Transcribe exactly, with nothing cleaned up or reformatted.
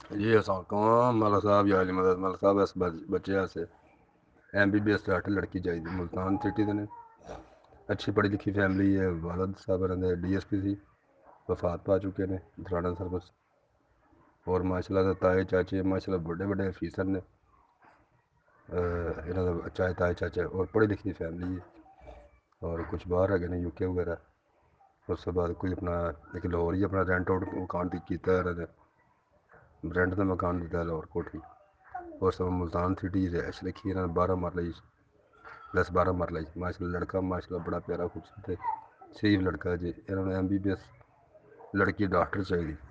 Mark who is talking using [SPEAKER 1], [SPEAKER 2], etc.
[SPEAKER 1] जी अस्सलाम मौला साहब या अली मदद मौला साहब इस बच्चे आसे M B B S doctor लड़की चाहिए मुल्तान सिटी दे ने अच्छी पढ़ी लिखी फैमिली है वालद साहब इन्होंने डी एस पी सी वफात पा चुके हैं थराना सर्विस और माशाल्लाह ताए चाचे माशाल्लाह बड़े बड़े अफीसर ने इन्हों का चाहे ताए चाचे और पढ़ी लिखी फैमिली है और कुछ बाहर है ने यूके वगैरह उस बाद कोई अपना एक लाहौर ही अपना रेंट आउट मकान किया इन्होंने रेंट का मकान दिता लाहौर कोठी और सब मुल्तान सिटी रैश लिखी इन्होंने बारह मरले दस बारह मरले माशाल्लाह लड़का माशाल्लाह बड़ा प्यारा खूबसूरत है शरीफ लड़का जी इन्होंने एम बी बी एस लड़की डॉक्टर चाहिए